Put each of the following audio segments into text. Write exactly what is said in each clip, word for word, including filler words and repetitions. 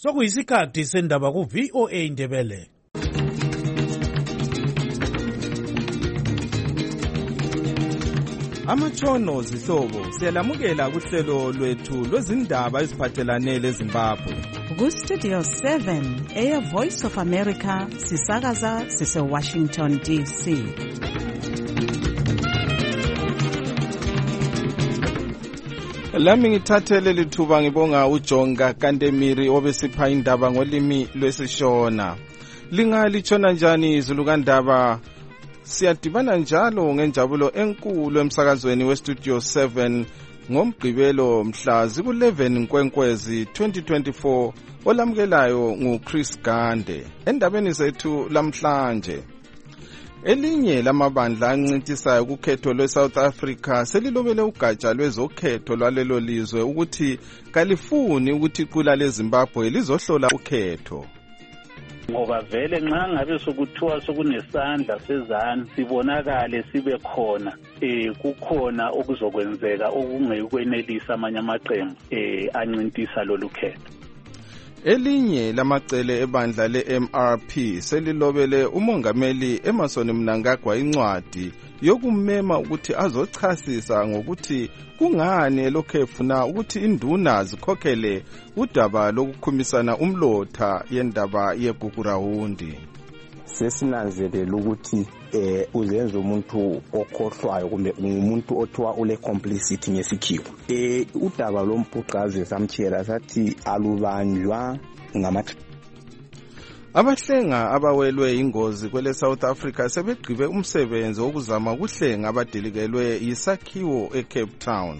Sokuyisikhathi sendaba ku V O A Indebele. Amatshono zihlobo siyalamukela kuhlelo lwethu lwezindaba eziphathelane leZimbabwe. Ku Studio seven eya Voice of America sisakaza sise Washington D C. Lami ngithathele lithuba ngibonga uJonga Kantemiri obesipha indaba ngolimi lwesishona. Lingalitshona njani izulu kandaba? Siyadibana njalo ngenjabulo enkulu emsakazweni weStudio seven ngomgqibelo mhla ziku eleven Nkwenkwezi twenty twenty-four olamukelayo nguChris Gande. Endabeni zethu lamhlanje, elinye lamabandla ancintisayo kukhetho lweSouth Africa selilobele ugatsha lwezokhetho lwalelo lizwe ukuthi kalifuni ukuthi iqula leZimbabwe lizohlola ukhetho. Ngoba vele nxa ngabe sokuthiwa sokunesandla sezanu sibonakale sibe khona eh kukhona okuzokwenzeka okungekwenelisa amanye amaqembu eh ancintisa lolu khetho. Elinye lamacele ebandla le-M R P selilobele umongameli Emmerson Mnangagwa incwadi yokumema ukuthi azochasisa ngokuthi kungani lokho efuna ukuthi induna zikhokhele udaba lokukhumisana umlotha yendaba yeGugurawundi. Sesinanzelela ukuthi eh uzenza umuntu okhohlwayo kumbe umuntu othiwa ule complicity ngesikhiwo. Eh udaba lomphuqazi samtshela sathi alubanjwa ngamathi. Abahlenga abawelwe ingozi kwele South Africa sebegqibe umsebenzi wokuzama ukuhlenga abadilikelwe yisakhiwo eCape Town.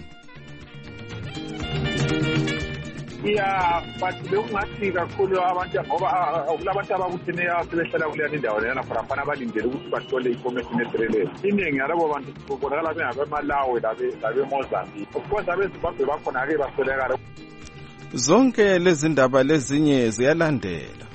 Yeah, but lokungathi kakhulu abantu ngoba kulabantu abakutheneyo sebehlala kuleyo indawo lena khona abalindele ukuthi bathole information estrelele. Iningi yalabo bantu kubonakala bengabemalawi labe labe Mozambique. Of course abeZimbabwe bakhona ke basolekala. Zonke lezi ndaba lezinye ziyalandela.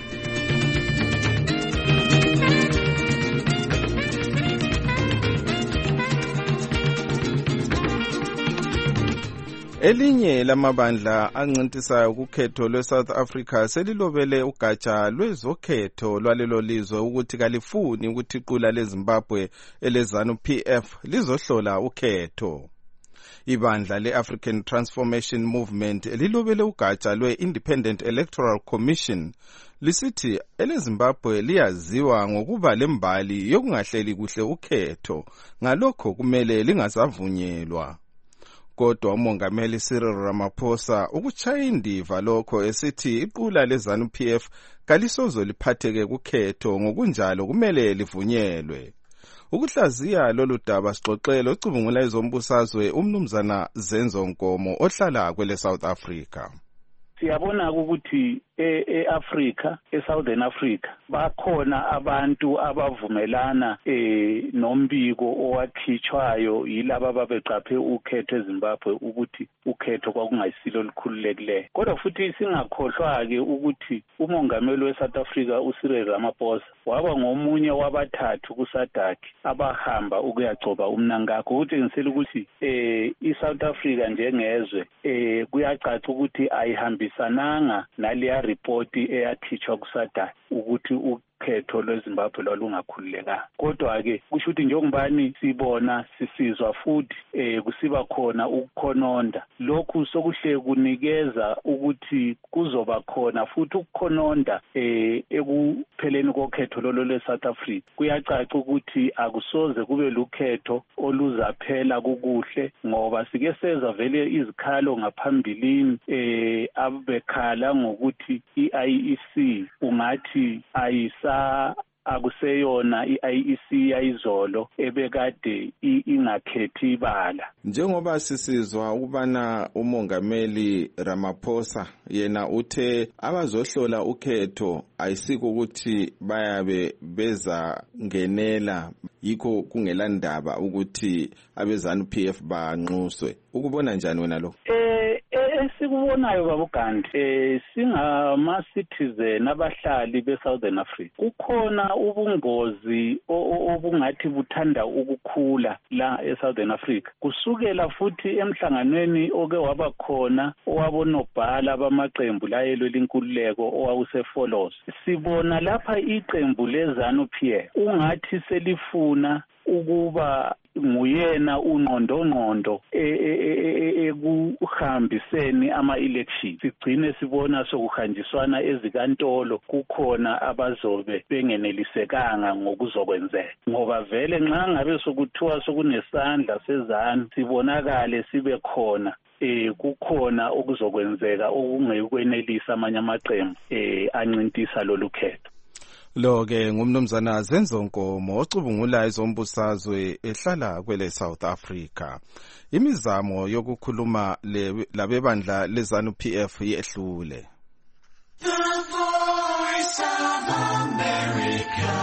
Elinye lamabandla ancintisayo kukhetho lweSouth Africa selilobele ugatsha lwezokhetho lwalelo lizwe ukuthi kalifuni ukuthi iqula leZimbabwe eleZANU P F lizohlola ukhetho. Ibandla le-African Transformation Movement lilobele ugatsha lwe-Independent Electoral Commission lisithi eleZimbabwe liyaziwa ngokuba lembali yokungahleli kuhle ukhetho, ngalokho kumele lingasavunyelwa. Kodwa umongameli Cyril Ramaphosa ukuchaya indiva lokho esithi iqula leZANU P F kalisozo liphatheke kukhetho, ngokunjalo kumele livunyelwe. Ukuhlaziya lolu daba sixoxele ocubungula izombusazwe umnumzana Zenzo Nkomo ohlala kwele South Africa. Siyabona ukuthi eAfrica, eSouthern Africa bakhona abantu abavumelana eh nombiko owakhitshwayo yilabo ababeqaphe ukhetho eZimbabwe ukuthi ukhetho kwakungayisilo likhululekileyo. Kodwa futhi singakhohlwa ke ukuthi umongameli weSouth Africa uCyril Ramaphosa waba ngomunye wabathathu kuSADC abahamba ukuyagcoba uMnangagwa, ukuthi ngisela ukuthi eh iSouth Africa njengezwe eh kuyacaca ukuthi ayihambisananga naliya report eyakhitshwa kuSADC ukuthi ukhetho lweZimbabwe lwalungakhululeka. Kodwa ke kusho ukuthi njengobani sibona sisizwa futhi eh kusiba khona ukukhononda, lokhu sokuhle kunikeza ukuthi kuzoba khona futhi ukukhononda eh ekupheleni kokhetho lolo leSouth Africa. Kuyacaca ukuthi akusoze kube lukhetho oluzaphela kukuhle, ngoba sike seza vele izikhalo ngaphambilini eh abekhala ngokuthi i-I E C ungathi ayisa akuseyona i-I E C yayizolo ebekade ingakhethi ibala. Njengoba sisizwa ukubana umongameli Ramaphosa yena uthe abazohlola ukhetho ayisiko ukuthi bayabe beza ngenela, yikho kungelandaba ukuthi abeZANU P F banxuswe. Ukubona njani wena lo? Eh esikubonayo babugandi eh singama citizen abahlali beSouthern Africa kukhona ubungozi obungathi buthanda ukukhula la eSouthern Africa kusukela futhi emhlanganweni oke waba khona owabonobhala bamaqembu la yelwe inkululeko owawusefolos sibona lapha iqembu leZANU P F ungathi selifuna ukuba nguyena unqondongqondo ekuhambiseni ama-election sigcine sibona sokuhanjiswana ezikantolo kukhona abazobe bengenelisekanga ngokuzokwenzeka ngoba vele nxa ngabe sokuthiwa sokunesandla seZANU sibonakale sibe khona eh kukhona okuzokwenzeka okungekwenelisa amanye amaqembu eh ancintisa lolu khetho. Lo ke ngumnumzana Zenzo Nkomo ocubungula ezombusazwe ehlala kwele South Africa. Imizamo yokukhuluma labebandla leZANU P F yehlule. The Voice of America.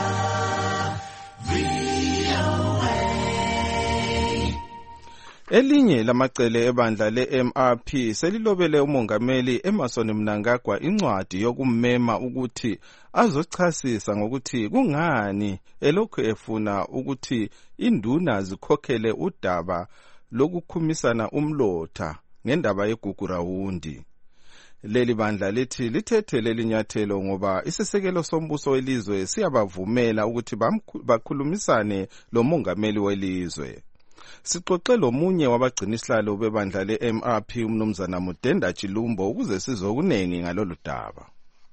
Elinye lamacele ebandla le-M R P selilobele umongameli Emmerson Mnangagwa incwadi yokummema ukuthi azochasisa ngokuthi kungani elokhu efuna ukuthi induna zikhokhele udaba lokukhumisana umlotha ngendaba yeGugurawundi. Leli bandla lithi lithethe leli nyathelo ngoba isisekelo sombuso welizwe siyabavumela ukuthi bakhulumisane lo mongameli welizwe. Sixoxe lomunye wabagcinisihlalo bebandla le-M R P umnumzana Mudenda Chilumbo ukuze sizokunengi ngalolu daba.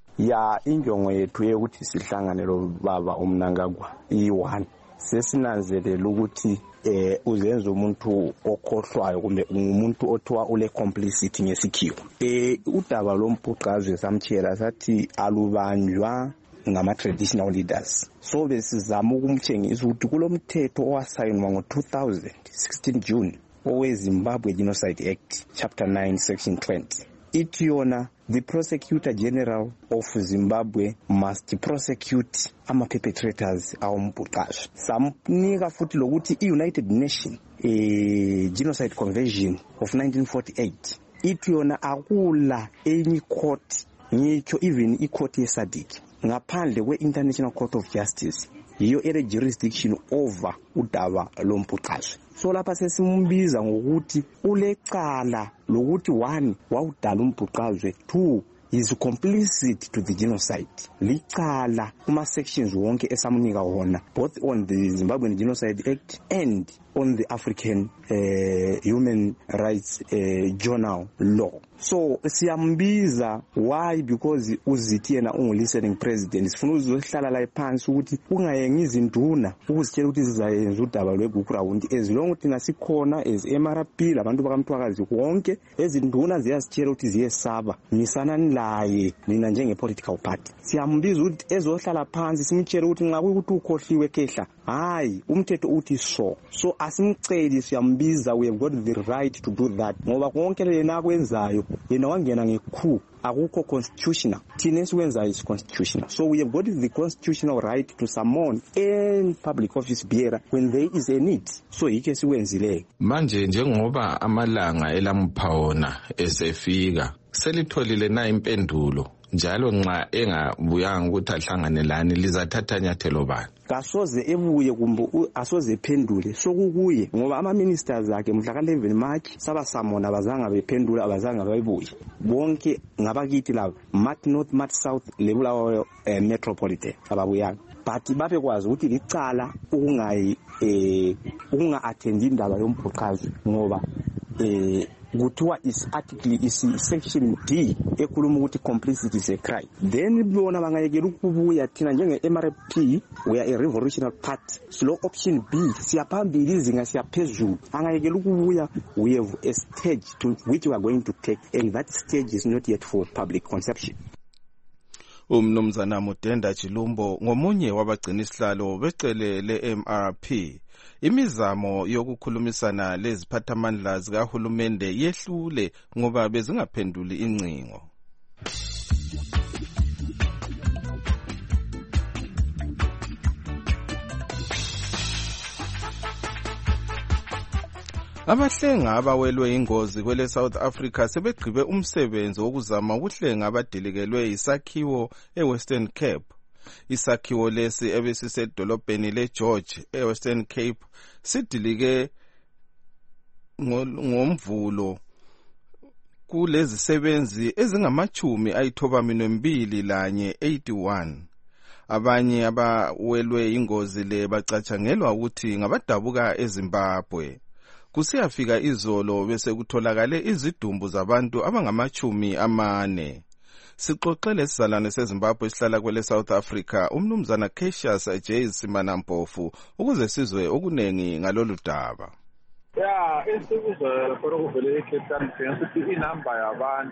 Ya injongo yethu yokuthi sihlangane lo baba uMnangagwa i-one sesinanzelela ukuthi eh uzenza umuntu okhohlwayo kumbe umuntu othiwa ule complicity ngesikhiwo. Eh udaba lomphuqazwe samtshela sathi alubanjwa ngama traditional leaders. So besizama ukumtshengisa ukuthi kulomthetho owasayinwa ngo two thousand sixteen June owe Zimbabwe Genocide Act chapter nine section twenty. Ithi yona the prosecutor general of Zimbabwe must prosecute ama perpetrators awumphuqazwe. Samnika futhi lokuthi i-United Nations eh Genocide Convention of nineteen forty-eight ithi yona akula any court ngitsho even i-court yeSADC ngaphandle kwe-International Court of Justice yiyo ere jurisdiction over udaba lomphuqazwe. So lapha sesimbiza ngokuthi ulecala lokuthi one wawudala umphuqazwe, two is complicit to the genocide. Licala kuma sections wonke esamnika wona both on the Zimbabwean Genocide Act and on the African uh, Human Rights uh, Journal law. So siyambiza why because uzithi yena ungu-listening president sifuna uzohlala la phansi ukuthi ungayengi izinduna ukuzitshela ukuthi sizayenza udaba lweGugurawundi as long ukuthi nasikhona as M R P labantu bakamthwakazi wonke ezinduna ziyasitshela ukuthi ziyesaba misana nilaye nina njenge-political party. Siyambiza ukuthi ezohlala phansi simtshela ukuthi nxa kuyikuthi ukhohliwe kehla hayi umthetho uthi so so asimceli siyambiza we have got the right to do that ngoba konke lena akwenzayo yena wangena ngekhu akukho constitutional thina esikwenzayo is constitutional. So we have got the constitutional right to summon any public office bearer when there is a need. So yike siwenzile manje njengoba amalanga elamphaona esefika selitholile na impendulo njalo nxa engabuyanga ukuthi ahlanganelani lizathatha nyathelo bani kasoze ebuye kumbe asoze ephendule sokukuye ngoba ama ministers akhe mhla ka eleven March sabasamona bazanga bephendula abazanga bayibuye bonke ngabakithi laba Mat North Mat South lebulawayo eh, metropolitan ababuyanga but babe kwazi ukuthi licala ukungayi eh ukunga attend indaba yomphuqazwe ngoba eh kuthiwa is article is section D ekhuluma ukuthi complicity is a crime. Then bona bangayekela ukubuya thina njenge M R P we are a revolutionary party. Slow option B siyaphambili izinga siyaphezulu angayekela ukubuya we have a stage to which we are going to take and that stage is not yet for public consumption. Umnumzana Mudenda Chilumbo ngomunye wabagcinisihlalo becele le-M R P. Imizamo yokukhulumisana leziphathamandla zikahulumende yehlule ngoba bezingaphenduli incingo. Abahlenga abawelwe ingozi kwele South Africa sebegqibe umsebenzi wokuzama ukuhlenga abadilikelwe isakhiwo eWestern Cape. Isakhiwo lesi ebesisedolobheni leGeorge eWestern Cape sidilike ngomvulo kulezi sebenzi ezingamachumi ayithobamini mbili lanye eighty-one. Abanye abawelwe ingozi le bacatshangelwa ukuthi ngabadabuka eZimbabwe. Kusiyafika izolo bese kutholakale izidumbu zabantu abangamachumi amane. Sixoxele isizalwane seZimbabwe esihlala kwele South Africa umnumzana Cassius J Simanampofu ukuze sizwe okunengi ngalolu daba. Ya esikuze lapho kuvele eKestani sensithi inamba yabantu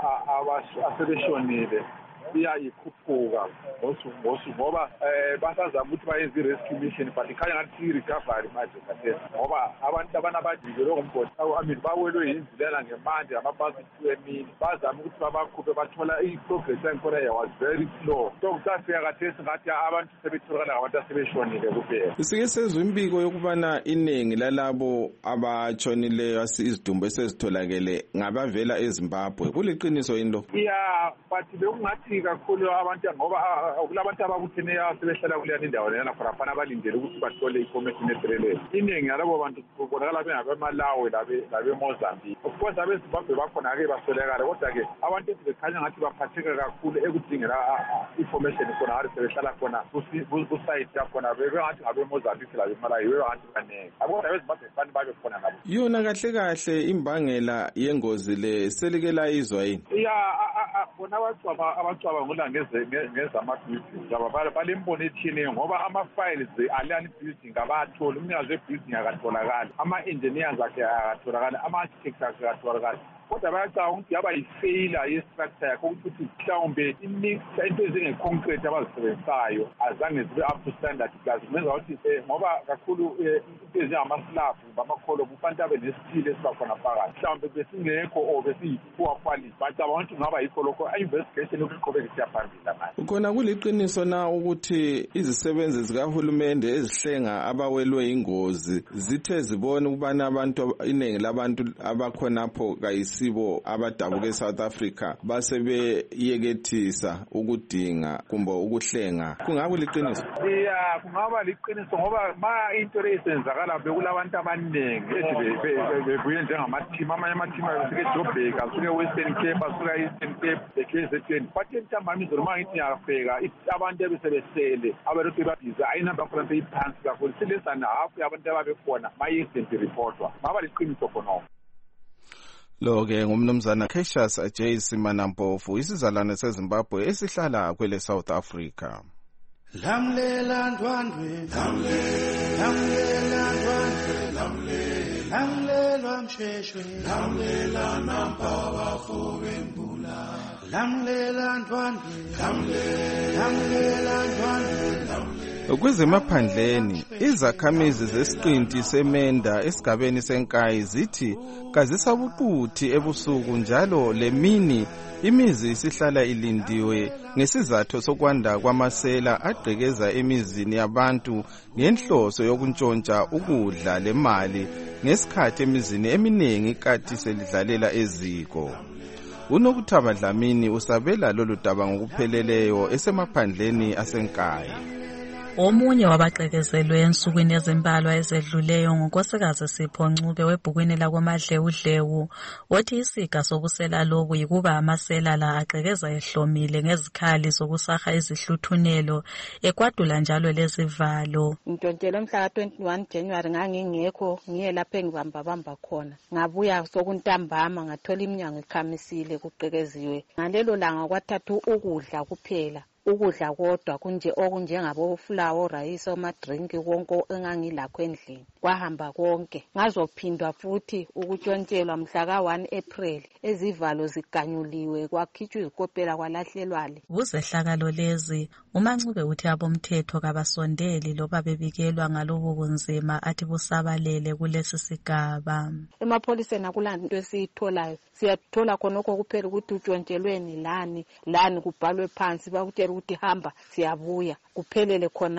asebeshonile iyayikhuphuka ngosuku ngoba eh basazama ukuthi bayenze i-rescue mission but ikhanya ngathi i-recovery manje kathesi ngoba abantu abanabadilwe ngomgodi amin bawelwe yinzilela ngemande amabhasi emini bazama ukuthi babakhuphe bathola i-progress yakhona was very slow so kusafika kathesi ngathi abantu sebetholakala ngabantu asebeshonile kuphela. Sike sezwe imbiko yokubana iningi lalabo abatshonileyo izidumbu esezitholakele ngabavela eZimbabwe kuliqiniso yini lo? Yeah but bekungathi kakhulu abantu ngoba kulabantu abakutheneyo sebehlala kuleyani indawo lena khona abalindele ukuthi bathole information etrelele. Iningi yalabo bantu kubonakala bengabemalawi labe labe Mozambique. Of course abeZimbabwe bakhona ke basolekala kodwa ke abantu bekhanya ngathi baphatheka kakhulu ekudingela information khona hari sebehlala khona ku-site yakhona bengathi ngabe Mozambique labe Malawi bengathi banenge. Abona abeZimbabwe bani babe khona nabo. Yona kahle kahle imbangela yengozi le selikela izwa yini? Yeah bona abantu abacaba ngola ngeze ngezama-building ngaba balembona ethini ngoba ama-files aliyani building abathola umnikazi we-building akatholakali ama-engineers akhe akatholakali ama-architects akhe akatholakali kodwa bayacaba ukuthi yaba yifeyila ye-structure yakho ukuthi mhlawumbe imixture into ezinge-concrete abazisebenzisayo azange zibe up to standard plus kumenza ukuthi ngoba kakhulu into ezingama-slab ngamakholo kufanele abe nesithile esibakhona phakathi mhlawumbe besingekho or besiyi-poor quality bacaba ukuthi kungaba yikho lokho i-investigation yokuqhubeka isiya phambili manje. Ukhona kuliqiniso na ukuthi izisebenzi zikahulumende ezihlenga abawelwe ingozi zithe zibone ukubana abantu iningi labantu abakhonapho kayisibo abadabuka eSouth Africa basebeyekethisa ukudinga kumbe ukuhlenga kungaba liqiniso? Yeah kungaba liqiniso ngoba ma into leyisenzakala bekulabantu abaningi bebuye njengama-team amanye ama-team asuke eJoburg asuke eWestern Cape asuke e-Eastern Cape K Z N but entambama izolo uma ngithi ngiyafika abantu ebesebesele abalokhu babhiza ayinamba khona seyiphansi kakhulu silesa nahafu yabantu ababekhona ma-accident reportwa ngaba liqiniso khonoko. Lo-ke ngumnumzana Cassius J Simanampofu isizalwane seZimbabwe esihlala kwele South Africa. Lamlela ndwandwe lamlela ndwandwe lamlela msheshwe lamlela nampawa fobembula lamlela ndwandwe lamlela ndwandwe. Kwezemaphandleni izakhamizi zesiqinti semenda esigabeni senkayi zithi kazisabuquthi ebusuku njalo lemini imizi isihlala ilindiwe ngesizathu sokwanda kwamasela agqekeza emizini yabantu ngenhloso yokuntshontsha ukudla lemali ngesikhathi emizini eminingi kati selidlalela eziko. Unokuthaba Dlamini usabela lolu daba ngokupheleleyo esemaphandleni asenkayi. Omunye wabaqekezelwe ensukwini ezimbalwa ezedluleyo ngunkosikazi Sipho Ncube webhukwini lakwaMadlewudlewu wathi isiga sokusela lobu yikuba amasela la aqekeza ehlomile ngezikhali zokusaha izihluthunelo ekwadula njalo lezivalo. Ntontela mhla ka twenty-one January ngangingekho ngiye lapha engibamba bamba khona ngabuya sokuntambama ngathola iminyango ikhamisile kuqekeziwe ngalelo langa kwathathu ukudla kuphela. Ukudla kodwa kunje okunjengabo flour, rice, oma drink konke engangilakho endlini kwahamba konke. Ngazophindwa futhi ukutshontshelwa mhla ka one April ezivalo ziganyuliwe kwakhitshwa izikopela kwalahlelwale. Kuzehlakalo lezi uMancube uthi abomthetho kabasondeli loba bebikelwa ngalobu bunzima athi busabalele kulesi sigaba. Emapholiseni akulanto esiyitholayo siyathola khonokho kuphela ukuthi utshontshelweni lani lani kubhalwe phansi bakutshela ukuthi hamba siyabuya kuphelele khonapho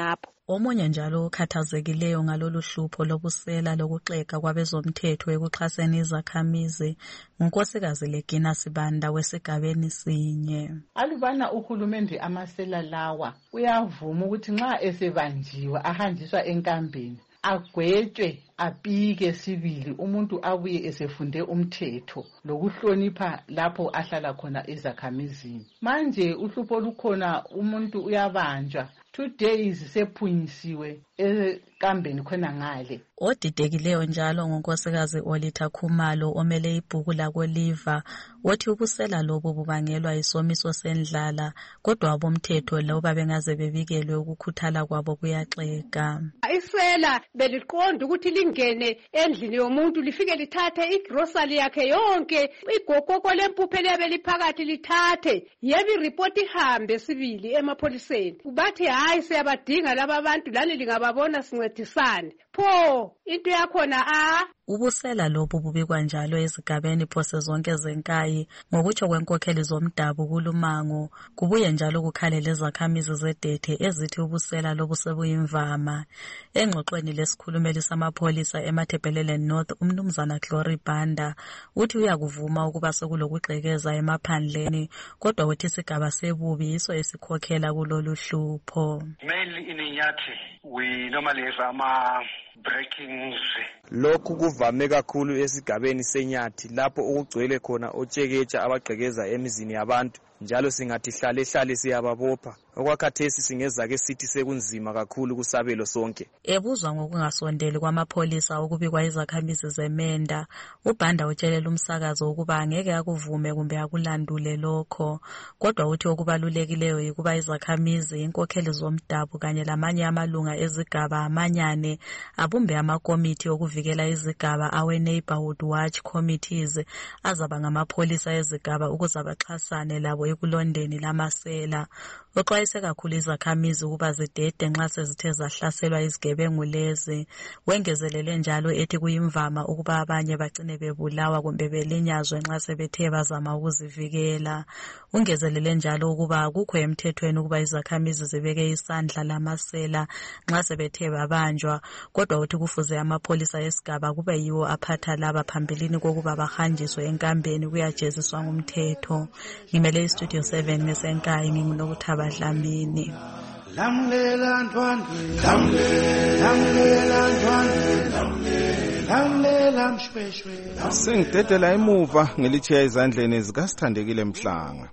Omunye njalo okhathazekileyo ngalolu hlupho lobusela lokuxega kwabezomthetho ekuxhaseni izakhamizi ngunkosikazi Legina Sibanda wesigabeni sinye. Alubana uhulumende amasela lawa uyavuma ukuthi nxa esebanjiwe ahanjiswa enkambeni agwetshwe apike sibili umuntu abuye esefunde umthetho lokuhlonipha lapho ahlala khona ezakhamizini. Manje uhlupho lukhona, umuntu uyabanjwa two days sephunyisiwe enkambeni khona ngale. Odidekileyo njalo ngunkosikazi Olita Khumalo omele ibhuku lakoliva othi ubusela lobo bubangelwa isomiso sendlala kodwa abomthetho loba bengaze bebikelwe ukukhuthala kwabo kuyaxega. Isela beliqonda ukuthi lingene endlini yomuntu lifike lithathe igrocery yakhe yonke, igokoko lempuphe liyabe liphakathi lithathe, yebi report ihambe sibili emapholiseni. Bathi hayi siyabadinga laba bantu lani lingababona sincedisane. Pho into yakhona a ubusela lobu bubikwa njalo ezigabeni phose zonke zenkayi ngokutsho kwenkokheli zomdabu kulumango. Kubuye njalo kukhalela izakhamizi zedethe ezithi ubusela lobu sebuyimvama. Engxoxweni lesikhulumeli samapholisa eMatabeleland North umnumzana Glory Banda uthi uyakuvuma ukuba sekulokugxekeza emaphandleni kodwa uthi isigaba sebubi yiso esikhokhela kulolu hlupho. Mainly in Inyathi we normally have ama breakings. Lokhu kuvame kakhulu esigabeni seNyathi lapho ukugcwele khona otsheketsha abagqekeza emizini yabantu njalo singathi hlale hlale siyababopha. Okwakhathesi singeza ke sithi sekunzima kakhulu kusabelo sonke. Ebuzwa ngokungasondeli kwamapholisa ukubikwa izakhamizi zeMenda, uBhanda utshelela umsakazo ukuba angeke akuvume kumbe akulandule lokho. Kodwa uthi okubalulekileyo ukuba izakhamizi, inkokheli zomdabu kanye lamanye amalunga ezigaba amanyane abumbe amakomiti okuvikela izigaba awe Neighborhood Watch Committees azaba ngamapholisa ezigaba ukuze abaxhasane labo ekulondeni lamasela. Uxwayise kakhulu izakhamizi ukuba zidede nxa sezithe zahlaselwa izigebengu lezi. Wengezelele njalo ethi kuyimvama ukuba abanye bagcine bebulawa kumbe belinyazwe nxa sebethe bazama ukuzivikela. Ungezelele njalo ukuba kukho emthethweni ukuba izakhamizi zibeke isandla lamasela nxa sebethe babanjwa, kodwa uthi kufuze amapholisa esigaba kube yiwo aphatha laba phambilini kokuba bahanjiswe enkambeni kuyajeziswa ngumthetho. Ngimele iStudio seven ngesenkayi nginguNokuthaba Dlamini. Lamlela ntwandwe, lamlela ntwandwe, lamlela mshweshwe. Sengidedela emuva ngilitshiya izandleni zikaSithandekile Mhlanga.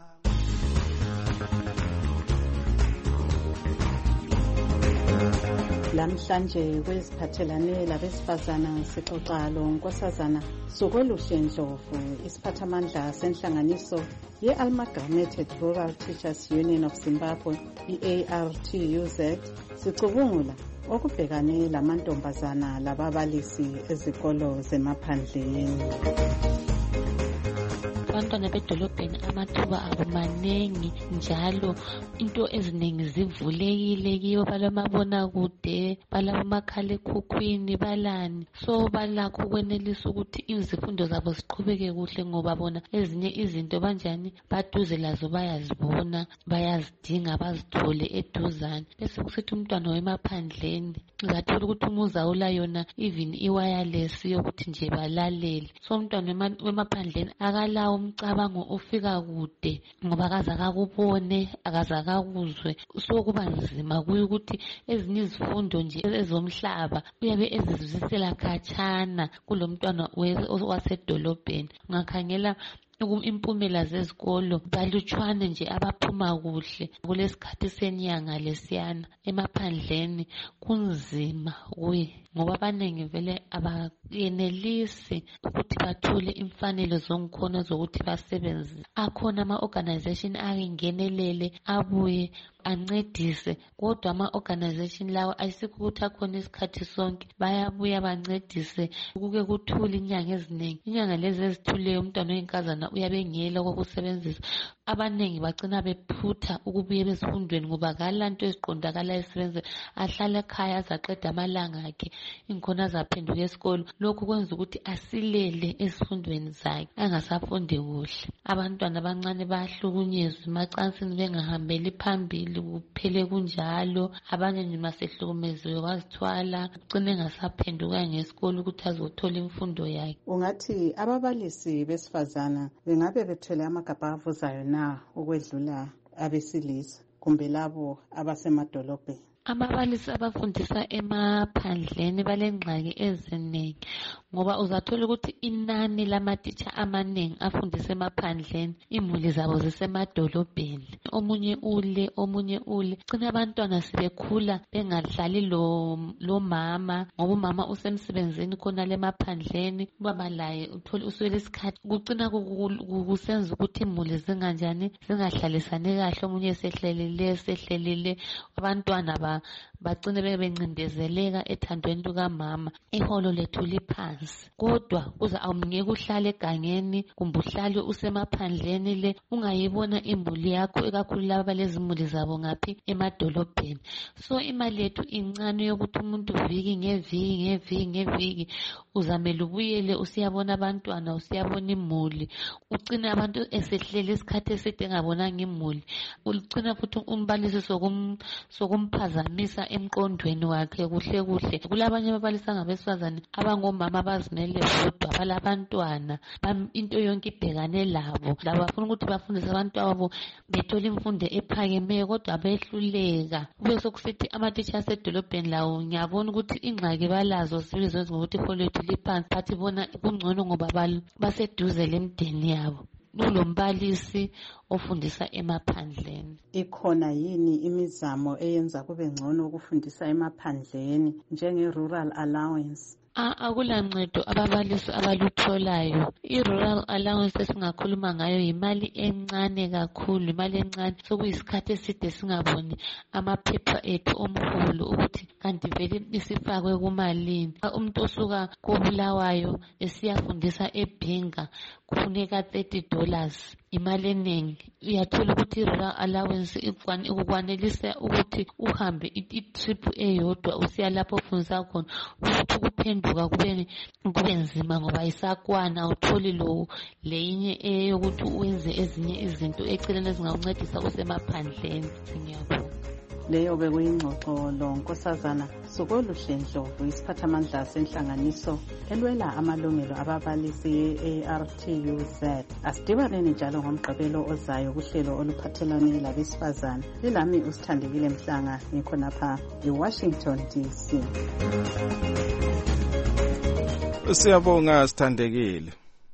Lamhlanje kweziphathelane labesifazana sixoxa lo Nkosazana Sokoluhle Ndlovu, isiphathamandla senhlanganiso ye-Amalgamated Rural Teachers Union of Zimbabwe, i-A R T U Z, sicubungula okubhekane lamantombazana lababalisi ezikolo zemaphandleni. Abantwana bedolobheni amathuba abo manengi njalo into eziningi zivulekile kiyo, balamabona kude, balamakhala ekhukhwini, balani, so balakho ukwenelisa ukuthi izifundo zabo ziqhubeke kuhle ngoba bona ezinye izinto banjani baduze lazo bayazibona, bayazidinga bazithole eduzane. Bese kusithi umntwana wemaphandleni uzathola ukuthi umuza ula yona even i-wireless yokuthi nje balalele, so umntwana wemaphandleni akalawo umcabango ufika kude ngoba akaza kakubone, akaza kakuzwe, so kuba nzima kuye ukuthi ezinye izifundo nje ezomhlaba uyabe ezizwisela khatshana kulomntwana wasedolobheni. Ngakhangela impumela zezikolo balutshwane nje abaphuma kuhle kulesikhathi senyanga lesiyana. Emaphandleni kunzima kuye ngoba abanengi vele abayenelisi ukuthi bathole imfanelo zonkhona zokuthi basebenze. Akhona ama-organization ayengenelele abuye ancedise, kodwa ama-organization lawa ayisikho ukuthi akhona isikhathi sonke bayabuya bancedise kuke kuthule inyanga eziningi. Inyanga lezi ezithuleyo umntwana oyinkazana umntwana uyabengela kokusebenzisa. Abaningi bagcina bephutha ukubuya bezifundweni ngoba kalanto eziqondakala esebenze, ahlala ekhaya azaqeda amalanga akhe inkhona azaphenduka esikolo. Lokhu kwenza ukuthi asilele ezifundweni zakhe angasafundi kuhle. Abantwana abancane bayahlukunyezwa emacansini bengahambeli phambili, kuphele kunjalo. Abanye nje masehlukumeziwe wazithwala ugcine engasaphenduka ngesikolo ukuthi azothola imfundo yakhe. Ungathi ababalisi besifazana bengabe bethwele amagabha avuzayo na ukwedlula abesilisa kumbe labo abasemadolobheni? Ababalisi abafundisa emaphandleni balengxaki eziningi ngoba uzathola ukuthi inani lamatitsha amaningi afundisa emaphandleni imuli zabo zisemadolobheni. Omunye ule omunye ule cina abantwana sebekhula bengadlali lo lo mama ngoba umama usemsebenzini khona lemaphandleni, ubaba laye uthola uswele isikhathi. Kucina kusenza ukuthi imuli zinganjani zingahlalisani kahle, omunye sehlelile sehlelile abantwana ba bagcine bebencindezeleka ethandweni lukamama. Iholo lethu liphansi, kodwa uza awungeke uhlale egangeni kumbe uhlale usemaphandleni le ungayibona imuli yakho, ekakhulu laba lezimuli zabo ngaphi emadolobheni. So imali yethu incane yokuthi umuntu viki ngeviki ngeviki ngeviki uzamele ubuyele usiyabona abantwana usiyabona imuli. Ucina abantu esehlele isikhathi eside engabonanga imuli. Ucina futhi umbalisi sokum sokumphazamisa emqondweni wakhe kuhle kuhle. Kulabanye ababalisi ngabesifazane abangomama abazimele bodwa balabantwana into yonke ibhekane labo. Laba bafuna ukuthi bafundise abantwabo bethola imfundo ephakemeyo kodwa behluleka. Kube sokusithi amatitsha asedolobheni lawo ngiyabona ukuthi ingxaki balazo sibizo ngokuthi iholo lethu liphansi, bathi bona kungcono ngoba baseduze lemdeni yabo. Kulombalisi ofundisa emaphandleni. Ikhona yini imizamo eyenza kube ngcono ukufundisa emaphandleni njenge rural allowance? Akulancedo ababalisi abalutholayo. I-rural allowance esingakhuluma ngayo yimali encane kakhulu, imali encane sokuyisikhathi eside singaboni amaphepha ethu omkhulu ukuthi kanti vele isifakwe kumalini. Umuntu osuka koBulawayo esiyafundisa eBhinga kufuneka thirty dollars, imali eningi. Uyathola ukuthi i-rural allowance ikukwanelisa ukuthi uhambe i-trip eyodwa usiya lapho ufundisa khona, ukuthi ukuphenduka kube kube nzima ngoba isakwana utholi lo leyinye eyokuthi uwenze ezinye izinto eceleni ezingakuncedisa kusemaphandleni. Ngiyabonga. Leyo bekuyingxoxo lo Nkosazana Sokoluhle Ndlovu, isiphathamandla senhlanganiso elwela amalungelo ababalisi ye-A R T U Z. Asidibaneni njalo ngomgqibelo ozayo kuhlelo oluphathelane labesifazana. Lilami uSithandekile Mhlanga, ngikhonapha eWashington D C. Siyabonga Sithandekile.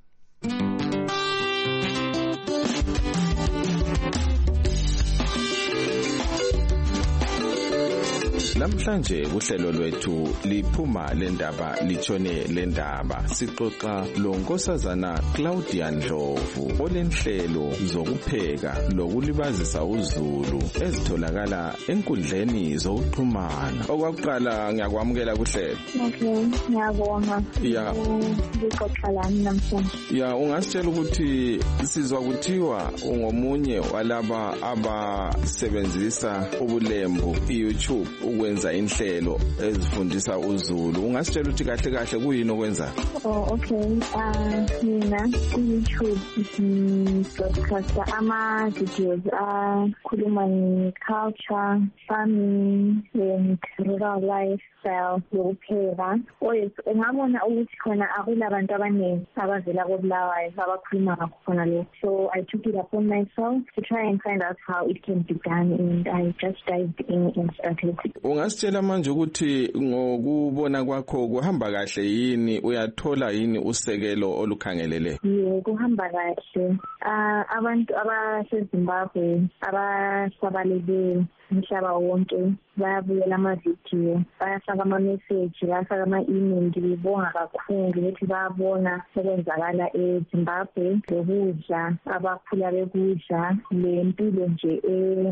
Namhlanje kuhlelo lwethu liphuma lendaba litshone lendaba, sixoxa lo Nkosazana Claudia Ndlovu olenhlelo zokupheka lokulibazisa uzulu ezitholakala enkundleni zokuxhumana. Okwakuqala ngiyakwamukela kuhlelo. Okay, ngiyabonga. Ya. Ngixoxa lami namhlanje. Ya, ungasitshela ukuthi sizwa kuthiwa ungomunye walaba abasebenzisa ubulembu i-YouTube ukwenza inhlelo ezifundisa uzulu. Ungasitshela ukuthi kahle kahle kuyini okwenza? Oh, okay. Ah, mina ku-YouTube ngibroadcasta ama videos akhuluma nge-culture, farming and rural lifestyle yokupheka. Ngabona ukuthi khona akulabantu abaningi abavela koBulawayo abakhuluma ngakho khona lokho. So I took it upon myself to try and find out how it can be done, and I just dived in and started. Ungasitshela manje ukuthi ngokubona kwakho kuhamba kahle yini, uyathola yini usekelo olukhangelele? Yebo, kuhamba kahle. Ah, abantu abaseZimbabwe abasabalele umhlaba wonke bayabuyela amavidiyo, bayafaka ama-message, bayafaka ama-email. Ngibonga kakhulu ukuthi bayabona okwenzakala eZimbabwe, lokudla abakhula bekudla, le mpilo nje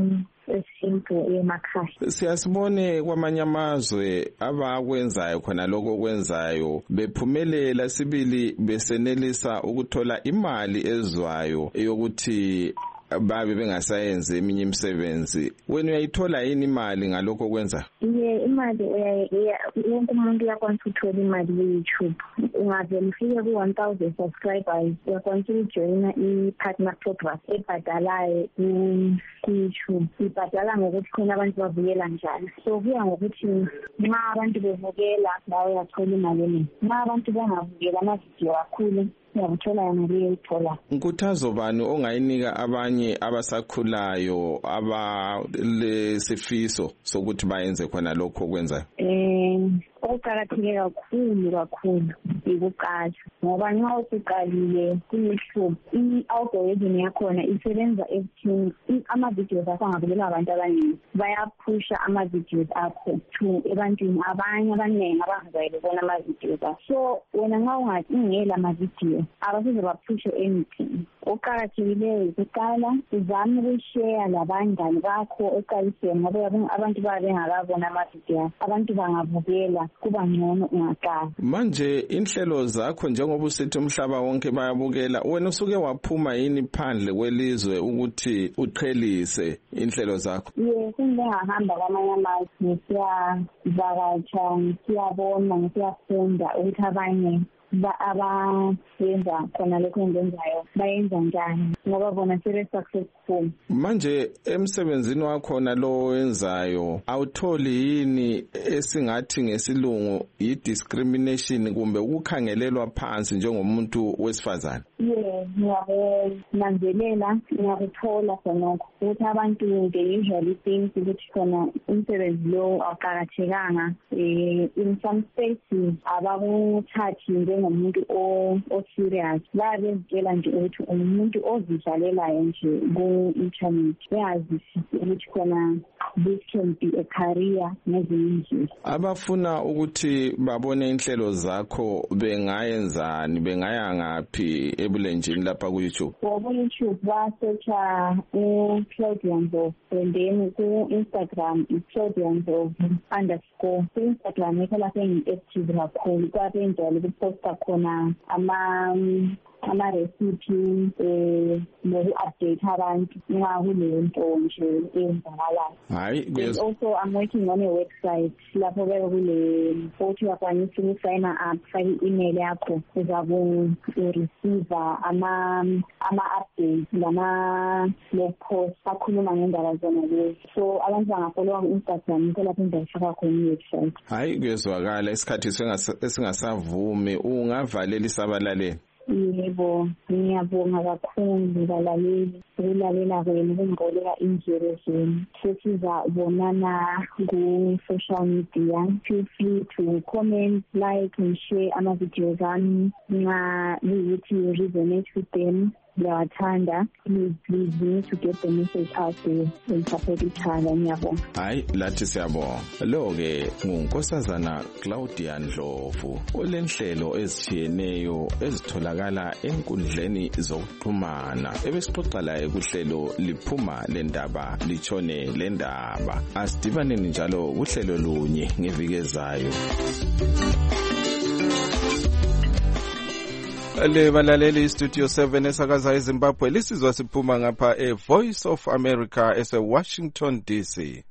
esimple emakhaya. Siyasibone kwamanye amazwe abakwenzayo khona lokho kwenzayo bephumelela sibili besenelisa ukuthola imali ezwayo yokuthi babe bengasayenzi eminye imisebenzi. Wena uyayithola yini imali ngalokho kwenza? Ye imali wonke umuntu uyakwanisa ukuthola imali ku-YouTube. Ungavele ufike ku-one thousand subscribers uyakwanisa ukujoyina i-partner program ebhadalayo ku-YouTube. Ibhadala ngokuthi khona abantu bavukela njalo. So kuya ngokuthi nxa abantu bevukela lawe uyathola imali eningi. Nxa abantu bengavukela amavidiyo kakhulu uyakuthola imali uyayithola. Nkuthazo bani ongayinika abanye abasakhulayo abalesifiso sokuthi bayenze khona lokho kwenzayo? Eh okuqakatheke kakhulu kakhulu ikuqala ngoba nxa usuqalile ku-YouTube i-algorithm yakhona isebenza ekuthini ama-videos akho angabukela abantu abaningi bayaphusha ama-videos akho to ebantwini abanye abaningi abangazayile ukubona ama-videos akho. So wena nxa ungela ama-video abasoze baphushe anything. Okuqakathekileyo ukuqala uzame ukushare labangani bakho eqaliseni ngoba abantu baba bengakabona ama-video abantu bangavukela kuba ngcono ungaqala. Manje inhlelo zakho njengoba usithi umhlaba wonke bayabukela, wena usuke waphuma yini phandle kwelizwe ukuthi uqhelise inhlelo zakho? Yes, ngihamba kwamanye amazwe ngisiyavakatsha ngisiyabona ngisiyafunda ukuthi abanye ba abayenza khona lokho engenzayo bayenza njani ngoba bona sebe successful. Manje emsebenzini wakho lo wenzayo awutholi yini esingathi ngesilungu i-discrimination kumbe ukukhangelelwa phansi njengomuntu wesifazane? Yeah, ngiyabonanzelela ngiyakuthola khonokho ukuthi abantu they usually think ukuthi khona umsebenzi lo awuqakathekanga. In some spaces abakuthathi njengomuntu o-serious bayabezitshela nje ukuthi umuntu ozidlalelayo nje ku-internet beyazisisi ukuthi khona this can be a career ngezinye indlela. Abafuna ukuthi babone inhlelo zakho bengayenzani bengaya ngaphi ebulenjini lapha ku-YouTube? Ku-YouTube basearcha uClaudia Ndlovu and then ku-Instagram iClaudia Ndlovu underscore. Ku-Instagram yikho lapho engi-active kakhulu kwabe njalo kuposta khona ama ama-recipe eh noku-update abantu nxa kuleyo nto nje eyenzakalayo. Hayi, also I'm working on a website lapho beke kule futhi uyakwanisa ukusayina up fake i-email yakho uzaku-receive ama ama-updates lama-blog post akhuluma ngendaba zona lezi. So abantu bangafollowa ku-Instagram yikho lapho engizayifaka khona i-website. Hayi, kuyezwakala isikhathi esingasavumi ungavalela isabalaleli. Yebo, ngiyabonga kakhulu balaleli ukulalela kwenu ukungibonela indlela zenu. Sesizabonana ku-social media. Feel free to comment, like and share ama-videos ami nxa kuyikuthi you resonate with them. Ngiyawathanda. Please, please, we need to get the message out there and support each other. Ngiyabonga. Hayi, lathi siyabonga. Lo-ke ngunkosazana Claudia Ndlovu olenhlelo ezitshiyeneyo ezitholakala enkundleni zokuxhumana. Ebesixoxa laye kuhlelo liphuma lendaba litshone lendaba. Asidibaneni njalo kuhlelo lunye ngeviki ezayo. Le balaleli Studio seven esakaza eZimbabwe lisizwa siphuma ngapha e Voice of America ese Washington D C.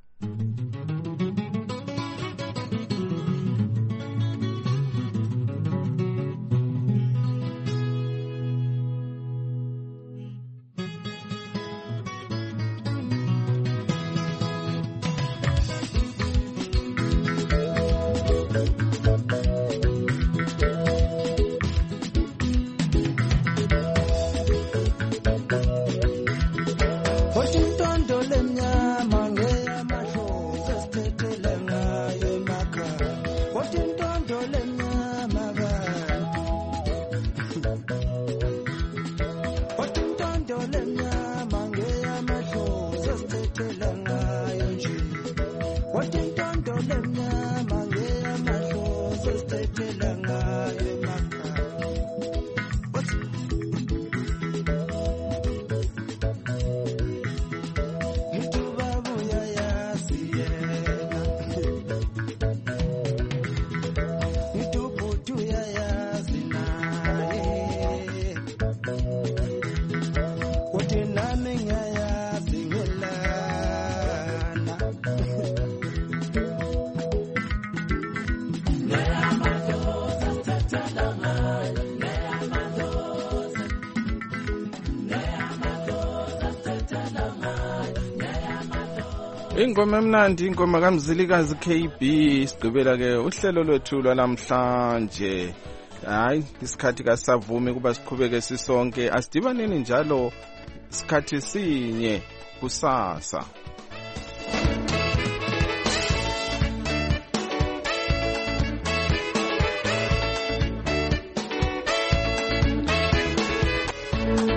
Washington dole mnyama ngeya mahlo ingoma emnandi, ingoma kaMzilikazi K B. Sigqibela ke uhlelo lwethu lwalamhlanje. Hayi, isikhathi kasavumi kuba siqhubeke sisonke. Asidibaneni njalo isikhathi sinye kusasa.